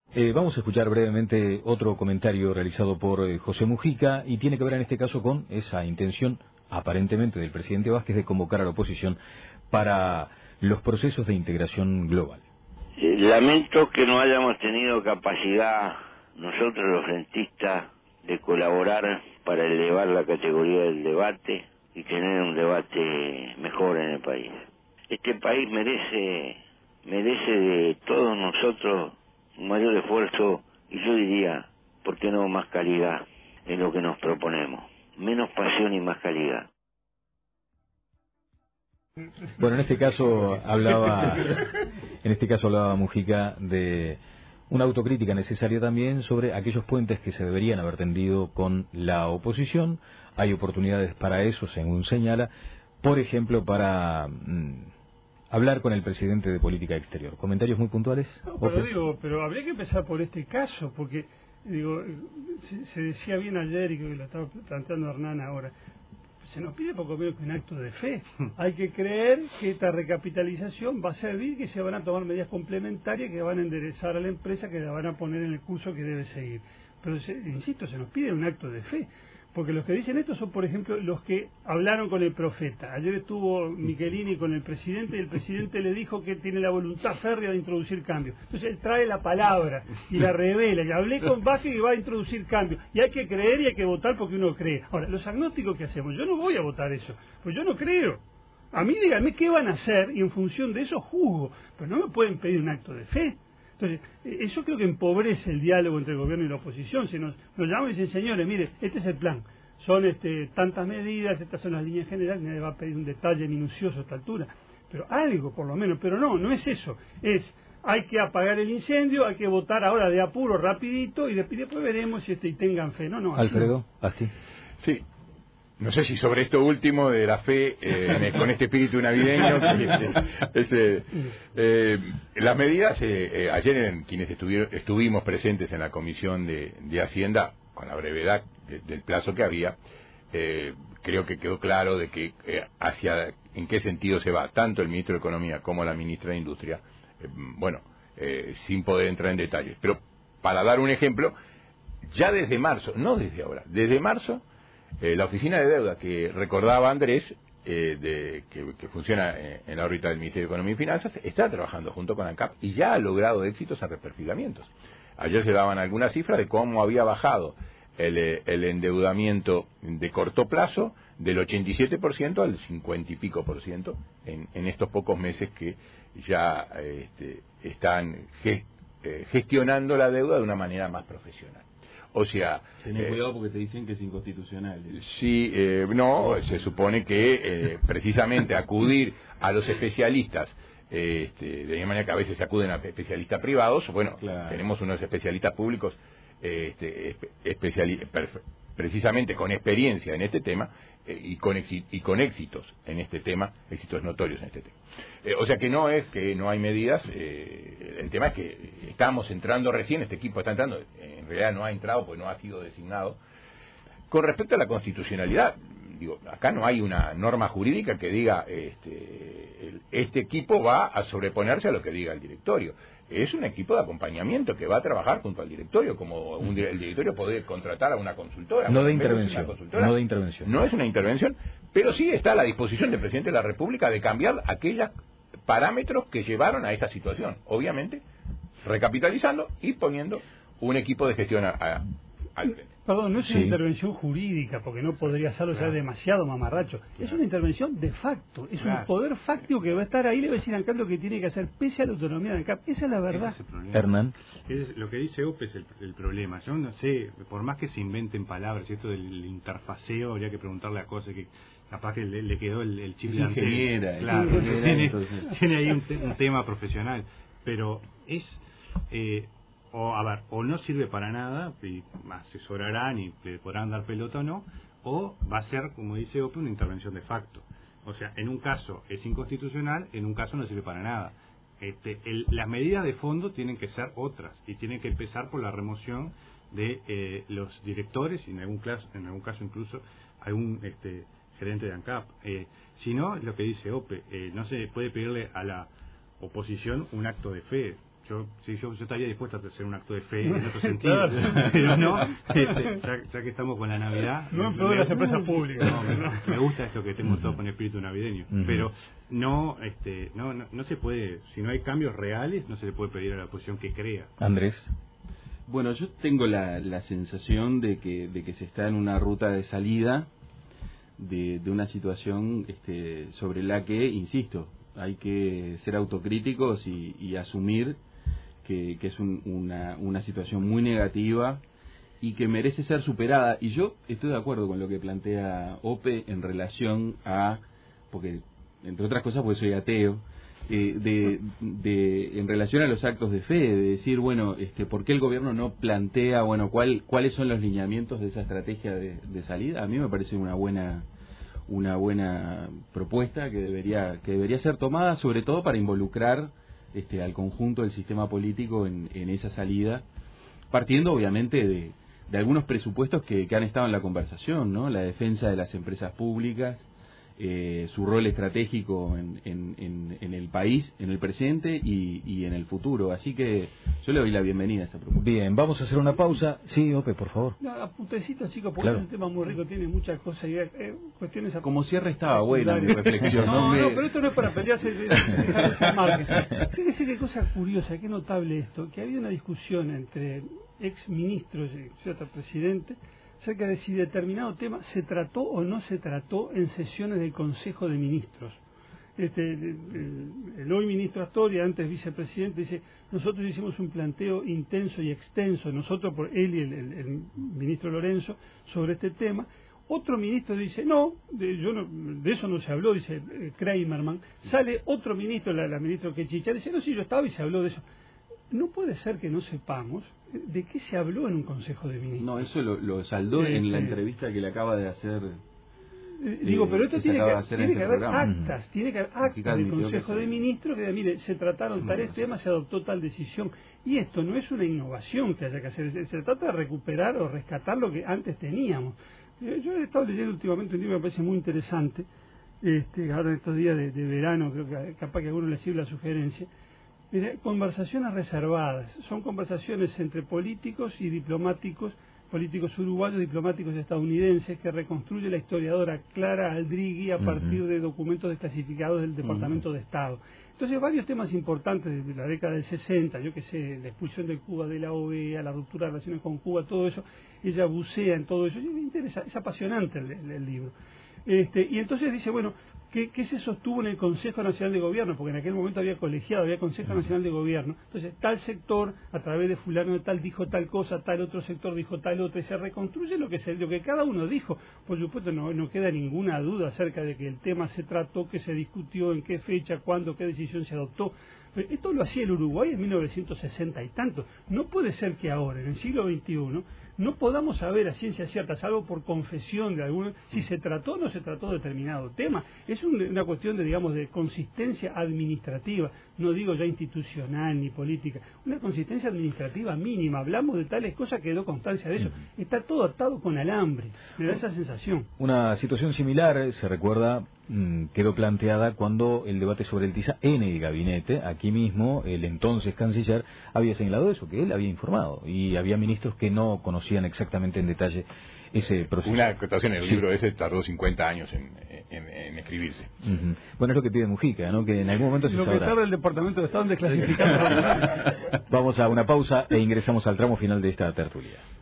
Vamos a escuchar brevemente otro comentario realizado por José Mujica y tiene que ver en este caso con esa intención aparentemente del presidente Vázquez de convocar a la oposición para los procesos de integración global. Lamento que no hayamos tenido capacidad nosotros los rentistas de colaborar para elevar la categoría del debate y tener un debate mejor en el país. Este país merece de todos nosotros un mayor esfuerzo y yo diría, ¿por qué no más calidad en lo que nos proponemos? Menos pasión y más calidad. Bueno, en este caso hablaba Mujica de una autocrítica necesaria también sobre aquellos puentes que se deberían haber tendido con la oposición. Hay oportunidades para eso, según señala, por ejemplo, para hablar con el presidente de Política Exterior. ¿Comentarios muy puntuales? No, pero habría que empezar por este caso, porque se decía bien ayer y que lo estaba planteando Hernán ahora. Se nos pide poco menos que un acto de fe. Hay que creer que esta recapitalización va a servir, que se van a tomar medidas complementarias que van a enderezar a la empresa, que la van a poner en el curso que debe seguir. Pero, insisto, se nos pide un acto de fe. Porque los que dicen esto son, por ejemplo, los que hablaron con el profeta. Ayer estuvo Michelini con el presidente y el presidente le dijo que tiene la voluntad férrea de introducir cambios. Entonces él trae la palabra y la revela. Y hablé con Vázquez que va a introducir cambios. Y hay que creer y hay que votar porque uno cree. Ahora, los agnósticos que hacemos, yo no voy a votar eso, pues yo no creo. A mí díganme qué van a hacer y en función de eso juzgo. Pero no me pueden pedir un acto de fe. Entonces, eso creo que empobrece el diálogo entre el gobierno y la oposición. Si nos llaman y dicen, señores, mire, este es el plan, son tantas medidas, estas son las líneas generales, nadie va a pedir un detalle minucioso a esta altura, pero algo por lo menos, pero no es eso, hay que apagar el incendio, hay que votar ahora de apuro, rapidito, y después veremos si y tengan fe, no. Alfredo, así. Sí. No sé si sobre esto último de la fe, con este espíritu navideño, las medidas, ayer quienes estuvimos presentes en la Comisión de Hacienda, con la brevedad del plazo que había, creo que quedó claro de que en qué sentido se va tanto el ministro de Economía como la ministra de Industria, sin poder entrar en detalles. Pero para dar un ejemplo, ya desde marzo, no desde ahora, desde marzo, la oficina de deuda que recordaba Andrés, que funciona en la órbita del Ministerio de Economía y Finanzas, está trabajando junto con ANCAP y ya ha logrado éxitos a reperfilamientos. Ayer se daban algunas cifras de cómo había bajado el endeudamiento de corto plazo del 87% al 50 y pico por ciento en estos pocos meses que ya están gestionando la deuda de una manera más profesional. O sea, tenés cuidado porque te dicen que es inconstitucional. Sí, se supone que precisamente acudir a los especialistas, de la misma manera que a veces se acuden a especialistas privados, claro. Tenemos unos especialistas públicos precisamente con experiencia en este tema y con éxitos en este tema, éxitos notorios en este tema. O sea que no es que no hay medidas, el tema es que estamos entrando recién, este equipo está entrando, en realidad no ha entrado porque no ha sido designado. Con respecto a la constitucionalidad, acá no hay una norma jurídica que diga este equipo va a sobreponerse a lo que diga el directorio. Es un equipo de acompañamiento que va a trabajar junto al directorio, como el directorio puede contratar a una consultora. No de intervención. No es una intervención, pero sí está a la disposición del presidente de la República de cambiar aquellos parámetros que llevaron a esta situación. Obviamente, recapitalizando y poniendo un equipo de gestión al frente. Perdón, no es una intervención jurídica, porque no podría hacerlo, ya es demasiado mamarracho. Es una intervención de facto, es un poder fáctico que va a estar ahí, le va a decir a ANCAP lo que tiene que hacer, pese a la autonomía de ANCAP. Esa es la verdad. Hernán. Lo que dice Ope es el problema. Yo no sé, por más que se inventen palabras, esto del interfaceo, habría que preguntarle a Cose que capaz que le quedó el chip de ingeniera. Claro, tiene ahí un tema profesional, pero es... o no sirve para nada y asesorarán y le podrán dar pelota o no, o va a ser, como dice Ope, una intervención de facto. O sea, en un caso es inconstitucional, en un caso no sirve para nada. Las medidas de fondo tienen que ser otras y tienen que empezar por la remoción de los directores y en algún caso incluso algún gerente de ANCAP. Si no, lo que dice Ope, no se puede pedirle a la oposición un acto de fe. yo estaría dispuesto a hacer un acto de fe en otro sentido, pero no, ya que estamos con la Navidad, no en pro de las empresas públicas. Me gusta esto que estemos todos con espíritu navideño, pero no se puede, si no hay cambios reales, no se le puede pedir a la oposición que crea. Andrés. Bueno, yo tengo la sensación de que se está en una ruta de salida de una situación sobre la que, insisto, hay que ser autocríticos y asumir que es una situación muy negativa y que merece ser superada. Y yo estoy de acuerdo con lo que plantea Ope en relación a, porque entre otras cosas porque soy ateo, en relación a los actos de fe, de decir, bueno, ¿por qué el gobierno no plantea, bueno, cuáles son los lineamientos de esa estrategia de salida? A mí me parece una buena propuesta que debería ser tomada, sobre todo para involucrar al conjunto del sistema político en esa salida, partiendo obviamente de algunos presupuestos que han estado en la conversación, ¿no? La defensa de las empresas públicas, su rol estratégico en el país, en el presente y en el futuro. Así que yo le doy la bienvenida a esta propuesta. Bien, vamos a hacer una pausa. Sí, Ope, por favor. No, apuntecitos, chicos, porque Claro. es un tema muy rico, tiene muchas cosas y cuestiones... Como cierre estaba buena mi reflexión. No, pero esto no es para pelearse, dejar ese margen. Fíjese qué cosa curiosa, qué notable esto, que había una discusión entre ex ministros y otro presidente acerca de si determinado tema se trató o no se trató en sesiones del Consejo de Ministros. El hoy ministro Astoria, antes vicepresidente, dice, nosotros hicimos un planteo intenso y extenso, nosotros por él y el ministro Lorenzo, sobre este tema. Otro ministro dice, no, de eso no se habló, dice Kramerman. Sale otro ministro, la ministra Quechicha, dice, no, sí, yo estaba y se habló de eso. No puede ser que no sepamos de qué se habló en un Consejo de Ministros. No, eso lo saldó en la entrevista que le acaba de hacer. Pero esto tiene que haber programa. tiene que haber actas del Consejo de Ministros que diga, mire, se trataron tales temas, se adoptó tal decisión. Y esto no es una innovación que haya que hacer, se trata de recuperar o rescatar lo que antes teníamos. Yo he estado leyendo últimamente un libro que me parece muy interesante, ahora en estos días de verano, creo que capaz que a alguno le sirve la sugerencia. Conversaciones reservadas, son conversaciones entre políticos y diplomáticos, políticos uruguayos, diplomáticos estadounidenses, que reconstruye la historiadora Clara Aldrigui a partir de documentos desclasificados del Departamento de Estado. Entonces, varios temas importantes de la década del 60, yo que sé, la expulsión de Cuba de la OEA, la ruptura de relaciones con Cuba, todo eso, ella bucea en todo eso, y me interesa, es apasionante el libro. Y entonces dice, bueno, ¿qué se sostuvo en el Consejo Nacional de Gobierno? Porque en aquel momento había colegiado, había Consejo Nacional de Gobierno. Entonces, tal sector, a través de fulano de tal, dijo tal cosa, tal otro sector dijo tal otra, y se reconstruye lo que cada uno dijo. Por supuesto, no queda ninguna duda acerca de que el tema se trató, que se discutió, en qué fecha, cuándo, qué decisión se adoptó. Pero esto lo hacía el Uruguay en 1960 y tanto. No puede ser que ahora, en el siglo XXI, no podamos saber a ciencia cierta, salvo por confesión de alguno, si se trató o no se trató determinado tema. Es una cuestión de consistencia administrativa, no digo ya institucional ni política, una consistencia administrativa mínima. Hablamos de tales cosas, quedó constancia de eso. Está todo atado con alambre, me da esa sensación. Una situación similar, se recuerda, quedó planteada cuando el debate sobre el TISA en el gabinete. Aquí mismo el entonces canciller había señalado eso, que él había informado, y había ministros que no conocían exactamente en detalle ese proceso. Una acotación, el libro ese tardó 50 años en escribirse. Bueno, es lo que pide Mujica, ¿no? Que en algún momento se sabrá. Lo que tarda el Departamento de Estado en desclasificar. Vamos a una pausa e ingresamos al tramo final de esta tertulia.